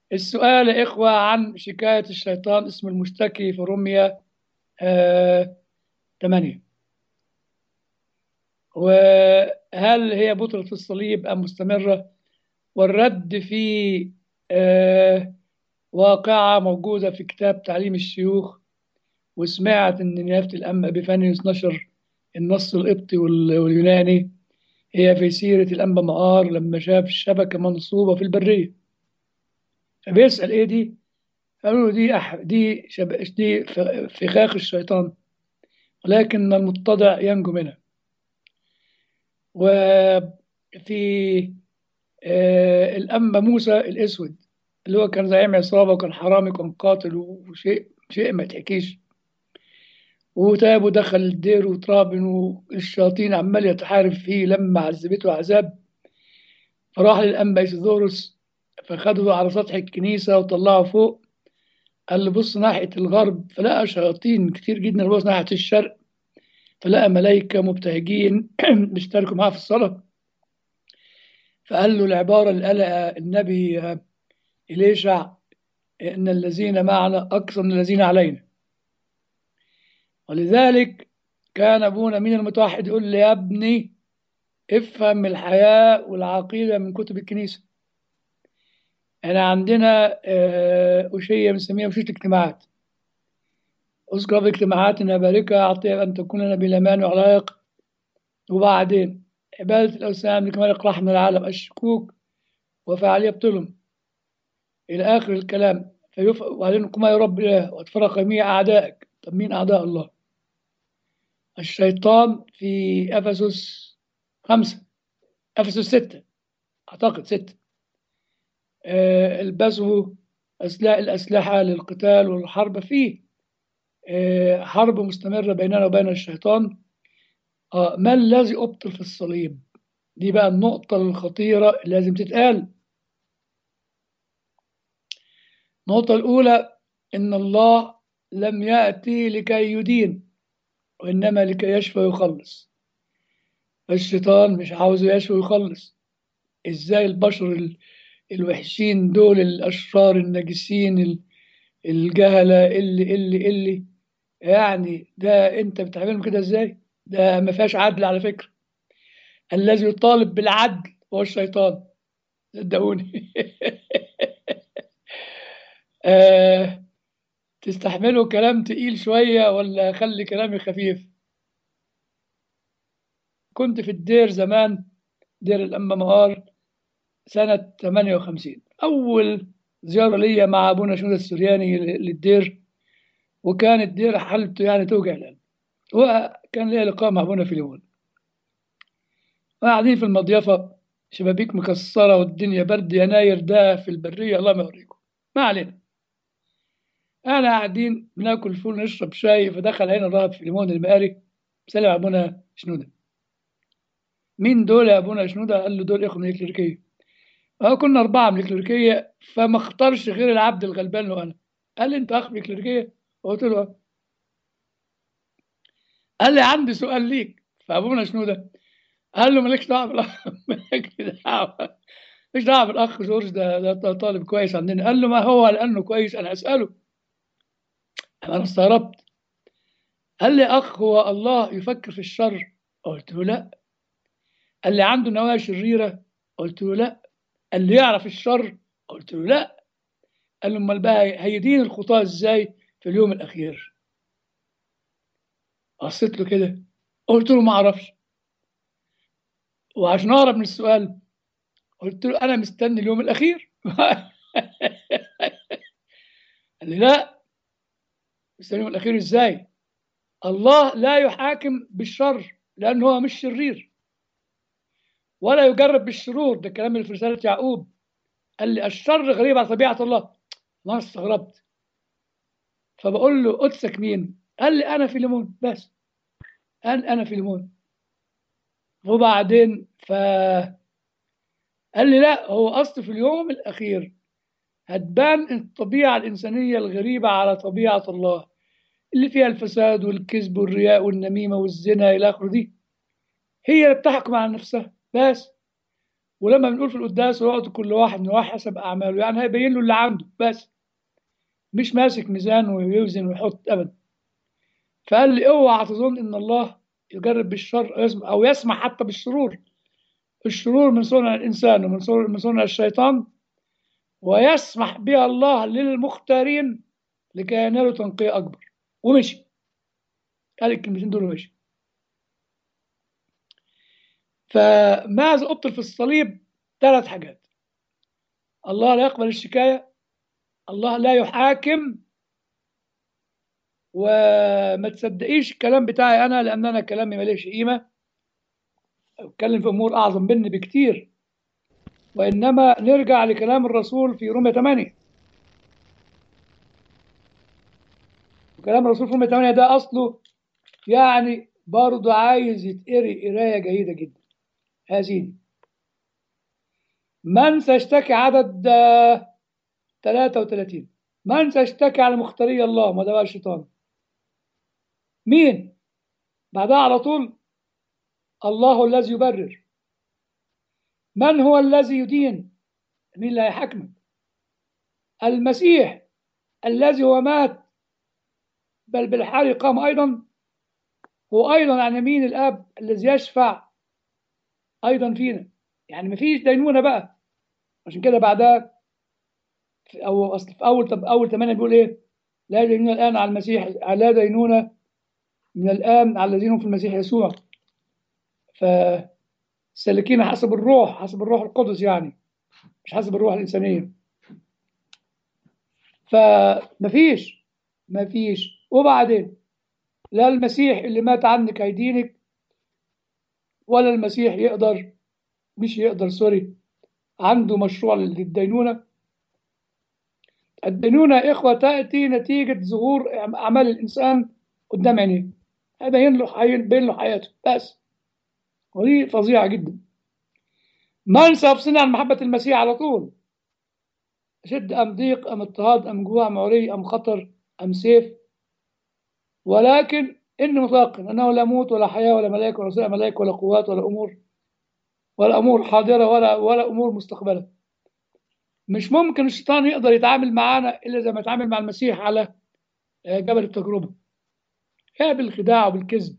السؤال يا إخوة عن شكاية الشيطان اسم المشتكي في رمية 8. وهل هي بطلة الصليب أم مستمرة؟ والرد في آه واقعة موجودة في كتاب تعليم الشيوخ. وسمعت إن نيافة الأنبا إبيفانيوس نشر النص القبطي واليوناني. هي في سيرة الأنبا مقار لما شاف الشبكة منصوبة في البرية، فبيسأل إيه دي؟ قالوا له دي فخاخ الشيطان، ولكن المتضع ينجو منها. وفي الأنبا موسى الأسود اللي هو كان زعيم عصابة وكان حرامي وكان قاتل وشيء ما يتحكيش، وتاب ودخل الدير وتراب والشياطين عمال يتحارب فيه لما عذبته عذاب. فراح للأنبا إيسيدوروس، فخده على سطح الكنيسة وطلعه فوق. قال له بص ناحية الغرب، فلقى شياطين كتير جدا. بص ناحية الشرق، فلقى ملائكة مبتهجين بيشتركوا معاه في الصلاة. فقال له العبارة اللي قالها النبي إليشع: إن الذين معنا أكثر من الذين علينا. ولذلك كان أبونا من المتوحد يقول لي: يا ابني افهم الحياة والعقيدة من كتب الكنيسة. أنا عندنا أشية بنسميها أشية اجتماعات. أذكر في اجتماعاتنا باركة أعطيها أن تكون لنا بلا مانع وعلائق. وبعدين عبادة الأوثان لكمال إقراحنا العالم الشكوك وفعالية بطلهم إلى آخر الكلام. وبعدين قم يا رب إله واتفرق جميع أعدائك. طب مين أعداء الله؟ الشيطان في أفسس 5، أفسس 6، أعتقد 6. البسوا الأسلحة للقتال والحرب فيه. حرب مستمرة بيننا وبين الشيطان. ما الذي أبطل في الصليب؟ دي بقى النقطة الخطيرة اللي لازم تتقال. النقطة الأولى: إن الله لم يأتي لكي يدين، وإنما لكي يشفى ويخلص. الشيطان مش عاوزه يشفى ويخلص. إزاي البشر الوحشين دول، الأشرار النجسين الجهلة اللي يعني ده أنت بتعملهم كده إزاي؟ ده ما فيهاش عدل على فكرة. الذي يطالب بالعدل هو الشيطان، صدقوني. آه، تستحملوا كلام تقيل شوية ولا خلي كلامي خفيف؟ كنت في الدير زمان، دير الأنبا مقار، سنة 58. أول زيارة ليا مع أبونا شنودة السرياني للدير. وكان الدير حالته يعني توجع القلب. وكان ليا لقاء مع أبونا في اليوم، وقاعدين في المضيفة، شبابيك مكسرة والدنيا برد، يناير ده في البرية الله ما يوريكم. ما علينا. أنا قاعدين بناكل فول نشرب شاي، فدخل علينا الراهب في ليمون المقاري، سلم على أبونا شنودة. مين دول يا أبونا شنودة؟ قال له دول إخوة من الكليريكية. كنا أربعة من الكليريكية، فما اختارش غير العبد الغلبان له أنا. قال لي أنت أخ من الكليريكية؟ قلت له قال لي عندي سؤال ليك. فأبونا شنودة قال له مالكش دعوة بالأخ. مالكش دعوة، مالكش دعوة بالأخ جورج، ده طالب كويس عندنا. قال له ما هو لأنه كويس أنا أسأله. أنا استغربت. قال لي أخ هو الله يفكر في الشر؟ قلت له لا. قال لي عنده نوايا شريرة؟ قلت له لا. قال لي يعرف الشر؟ قلت له لا. قال له امال بقى هيدين الخطاة ازاي في اليوم الاخير؟ بصيت له كده، قلت له ما اعرفش. وعشان اهرب من السؤال قلت له انا مستني اليوم الاخير. قال لي لا. مستني اليوم الاخير ازاي؟ الله لا يحاكم بالشر لانه هو مش شرير، ولا يجرب بالشرور. ده كلام اللي في رسالة يعقوب. قال لي الشر غريب على طبيعة الله. انا استغربت، فبقول له قدسك مين؟ قال لي انا في ليمون بس. انا في ليمون. وبعدين قال لي لا، هو اصل في اليوم الاخير هتبان الطبيعه الانسانيه الغريبه على طبيعه الله، اللي فيها الفساد والكذب والرياء والنميمه والزنا الى اخره. دي هي اللي بتحكم على نفسها بس. ولما بنقول في القداس ويعطي كل واحد من واحد حسب أعماله، يعني هيبين له اللي عنده بس، مش ماسك ميزان ويوزن ويحط أبدا. فقال لي اوعى تظن إن الله يجرب بالشر أو يسمح حتى بالشرور. الشرور من صنع الإنسان ومن صنع الشيطان، ويسمح بها الله للمختارين لكي ينالوا تنقية أكبر. ومشي، قال الكلمتين دول ومشي. فماذا أبطل في الصليب؟ ثلاث حاجات: الله لا يقبل الشكاية، الله لا يحاكم، وما تصدقيش الكلام بتاعي أنا لأن أنا كلامي ماليش قيمة، أتكلم في أمور أعظم مني بكتير. وإنما نرجع لكلام الرسول في رومية 8. وكلام الرسول في رومية 8 ده أصله يعني برضه عايز يتقري قراية جيدة جدا. هذه من سيشتكي، عدد 33. من سيشتكي على مختاري الله؟ ما ده بقى الشيطان. مين؟ بعدها على طول: الله الذي يبرر. من هو الذي يدين؟ مين اللي هيحاكمك؟ المسيح الذي هو مات بل بالحال قام أيضا، هو أيضا عن يمين الآب الذي يشفع أيضا فينا. يعني مفيش دينونة بقى. عشان كده بعدها أو أصل في أول 8 بيقول إيه؟ لا دينونة الآن على المسيح، لا دينونة من الآن على الذين هم في المسيح يسوع. فالسالكين حسب الروح، حسب الروح القدس يعني، مش حسب الروح الإنسانية. فمفيش. وبعدين لا المسيح اللي مات عنك هيدينك، ولا المسيح يقدر، مش يقدر، سوري، عنده مشروع للدينونة. الدينونة يا إخوة تأتي نتيجة ظهور أعمال الإنسان قدام عينيه، هيبين له حياته بس. ودي فظيعة جدا. من سيفصلنا عن محبة المسيح؟ على طول: شد أم ضيق أم اضطهاد أم جوع أم عري أم خطر أم سيف. ولكن إني متيقن أنه لا موت ولا حياة ولا ملائكة ولا رسائل ملائكة ولا قوات ولا أمور حاضرة ولا أمور مستقبلة. مش ممكن الشيطان يقدر يتعامل معانا إلا زي ما يتعامل مع المسيح على جبل التجربة، يا بالخداع وبالكذب.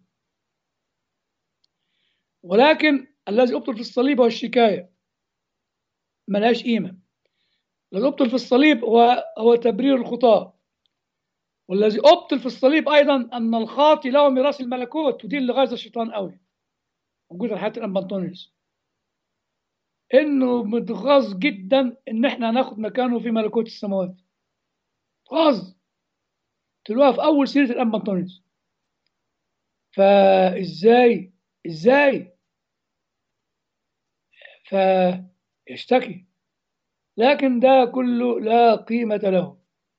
ولكن الذي أبطل في الصليب هو الشكاية، ملهاش قيمة. الذي أبطل في الصليب هو تبرير الخطاة. والذي أبطل في الصليب أيضا أن الخاطي له ميراث الملكوت، ودي اللي غاية الشيطان قوي موجودة في حياة الأنبا أنطونيوس، إنه متغاظ جدا إن إحنا هناخد مكانه في ملكوت السماوات. غاظ، تلوها في أول سيرة الأنبا أنطونيوس. فإزاي فيشتكي؟ لكن ده كله لا قيمة له.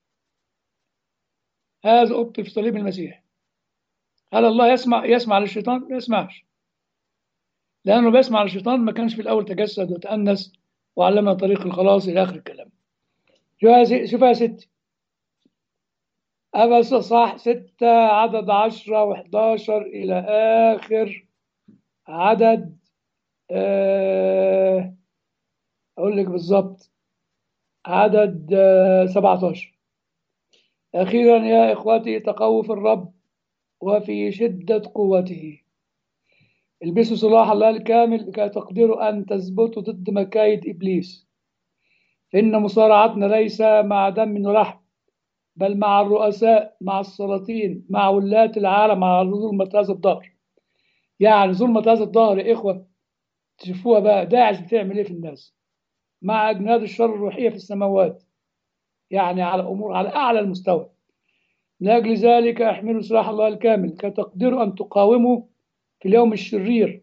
هذا أبطل في صليب المسيح. هل الله يسمع للشيطان؟ ما يسمعش، لأنه بيسمع للشيطان ما كانش في الأول تجسد وتأنس وعلمنا طريق الخلاص إلى آخر الكلام. شوف يا ستي، أبس صح 6 عدد 10 و11 إلى آخر عدد أقول لك بالظبط عدد 17. أخيرا يا إخوتي تقووا في الرب وفي شدة قوته، البسوا سلاح الله الكامل لكي تقدروا أن تثبتوا ضد مكايد إبليس. إن مصارعتنا ليس مع دم ولحم، بل مع الرؤساء، مع السلاطين، مع ولاة العالم، مع ظلمة هذا الدهر. يعني ظلمة هذا الدهر يا إخوة، تشوفوها بقى داعش بتعمل إيه في الناس، مع أجناد الشر الروحية في السماوات، يعني على أمور على أعلى المستوى. لأجل ذلك احملوا سلاح الله الكامل كي تقدروا أن تقاوموا في اليوم الشرير،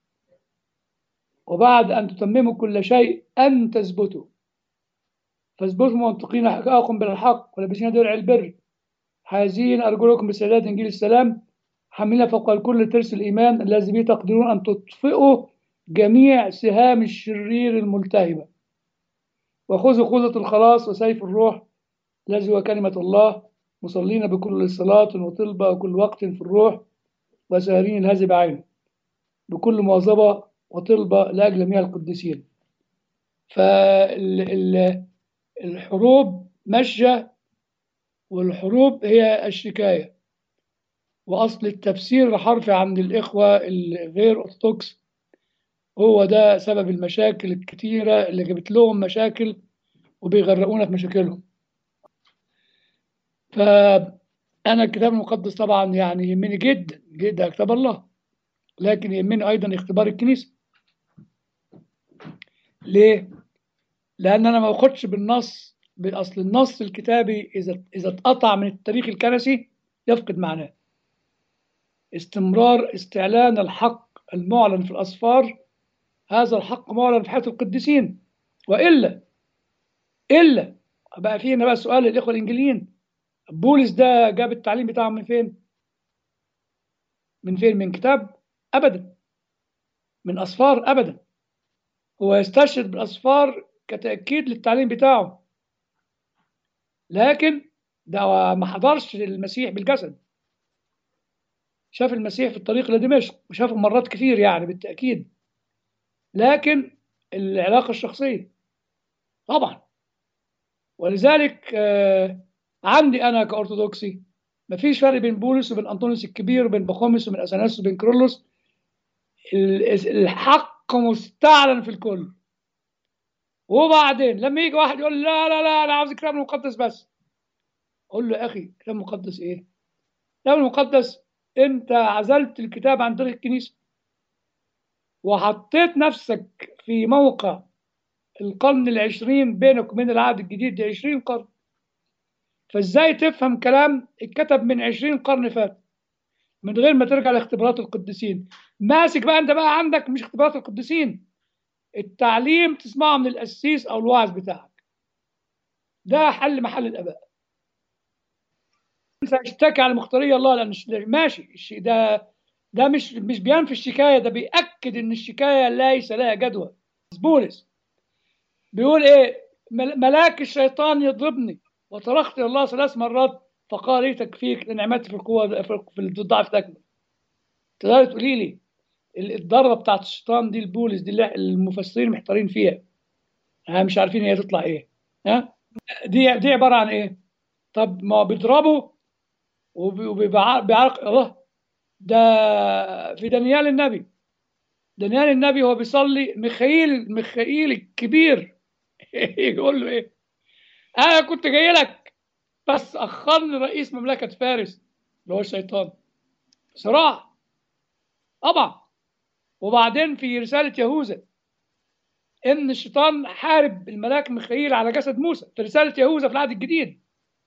وبعد أن تتمموا كل شيء أن تثبتوا. فاثبتوا منطقين حقائكم بالحق ولابسين درع البر، حازين أرجلكم بسداد إنجيل السلام، حاملين فوق الكل ترس الإيمان الذي به تقدرون أن تطفئوا جميع سهام الشرير الملتهبة. وخذوا خوذة الخلاص وسيف الروح الذي هو كلمة الله، مصلين بكل صلاة وطلبة وكل وقت في الروح، وساهرين الهزي بعينه بكل مواظبة وطلبة لأجل جميع القديسين. فالحروب ماشية، والحروب هي الشكاية. وأصل التفسير الحرفي عند الإخوة الغير أرثوذكس هو ده سبب المشاكل الكتيرة اللي جابت لهم مشاكل وبيغرقونا في مشاكلهم. فأنا الكتاب المقدس طبعا يعني يهمني جدا جدا كتاب الله، لكن يهمني أيضا اختبار الكنيسة. ليه؟ لأن أنا ما باخدش بالنص، بأصل النص الكتابي إذا اتقطع من التاريخ الكنسي يفقد معناه. استمرار استعلان الحق المعلن في الأسفار، هذا الحق معلن في حياة القديسين. وإلا بقى فينا بقى سؤال للإخوة الإنجيليين: بولس ده جاب التعليم بتاعه من فين؟ من فين؟ من كتاب؟ أبدا. من أسفار؟ أبدا. هو يستشهد بالأسفار كتأكيد للتعليم بتاعه، لكن ده ما حضرش المسيح بالجسد. شاف المسيح في الطريق لدمشق وشافه مرات كتير يعني بالتأكيد، لكن العلاقة الشخصية طبعا. ولذلك عندي أنا كأرثوذكسي مفيش فرق بين بولس وبين أنطونيوس الكبير وبين بخومس وبين أثناسيوس وبين كيرلس. الحق مستعلن في الكل. وبعدين لما يجي واحد يقول لا لا لا انا عاوز الكتاب المقدس بس، اقول له يا اخي الكتاب المقدس ايه؟ الكتاب المقدس انت عزلت الكتاب عن طريق الكنيسه، وحطيت نفسك في موقع القرن العشرين بينك وبين العهد الجديد ده 20 قرن. فازاي تفهم كلام اتكتب من 20 قرن فات من غير ما ترجع لاختبارات القديسين؟ ماسك بقى انت بقى عندك مش اختبارات القديسين، التعليم تسمعه من القسيس او الواعظ بتاعك. ده حل محل الاباء. اشتكى على مختاري الله لان ماشي ده مش بينفي الشكايه، ده بيأكد ان الشكايه ليس لها جدوى. بولس بيقول ايه؟ ملاك الشيطان يضربني وصرخت الى الله 3 مرات فقال لي تكفيك لنعمتي في القوه في الضعف تكمل. تقدر تقولي لي الضربه بتاعت الشيطان دي البولس دي اللي المفسرين محتارين فيها، ها مش عارفين هي تطلع ايه؟ ها دي عباره عن ايه؟ طب ما هو بيضربه وبيعرق الله. ده في دانيال النبي. دانيال النبي هو بيصلي ميخائيل الكبير يقول له ايه؟ انا كنت جاي لك بس اخرني رئيس مملكه فارس اللي هو الشيطان صراع طبعا. وبعدين في رساله يهوذا ان الشيطان حارب الملاك ميخائيل على جسد موسى في رساله يهوذا في العهد الجديد.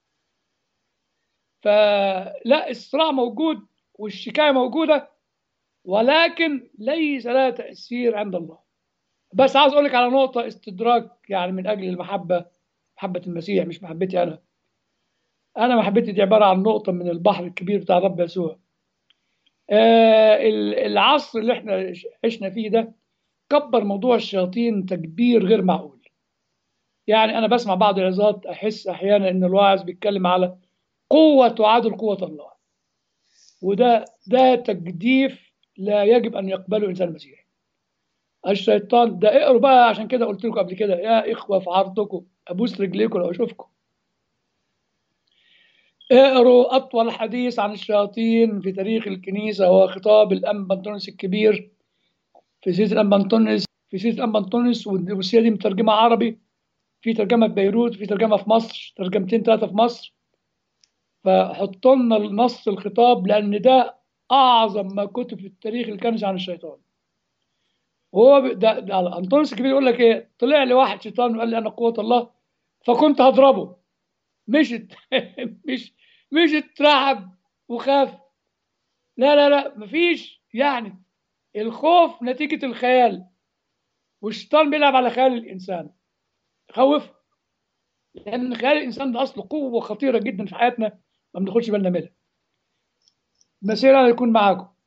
فلا الصراع موجود والشكايه موجوده، ولكن ليس لها تاثير عند الله. بس عاوز اقول لك على نقطه استدراك يعني من اجل المحبه، محبه المسيح مش محبتي انا. انا محبتي دي عباره عن نقطه من البحر الكبير بتاع الرب يسوع. العصر اللي احنا عشنا فيه ده كبر موضوع الشياطين تكبير غير معقول. يعني انا بسمع بعض العظات احس احيانا ان الواعظ بيتكلم على قوه تعادل قوه الله، وده تجديف لا يجب ان يقبله انسان مسيحي. الشيطان ده اقروا بقى، عشان كده قلت لكم قبل كده يا اخوه في عرضكم ابوس رجليكم لو اشوفكم. اقروا أطول حديث عن الشياطين في تاريخ الكنيسة هو خطاب الأنبا أنطونيوس الكبير في سيرة الأنبا أنطونيوس. والسيرة دي مترجمة عربي، في ترجمة في بيروت، في ترجمة في مصر، ترجمتين 3 في مصر. فحطوا لنا نص الخطاب لأن ده أعظم ما كتب في التاريخ الكنسي عن الشيطان. وهو ده أنطونيوس الكبير يقول لك إيه؟ طلع لي واحد شيطان وقال لي أنا قوة الله فكنت هضربه. مشت مش مش اترعب وخاف. لا لا لا مفيش يعني. الخوف نتيجة الخيال، والشيطان بيلعب على خيال الإنسان خوف. لأن خيال الإنسان ده أصله قوة خطيرة جدا في حياتنا ما بناخدش بالنا منها. مسيرنا يكون معاكم.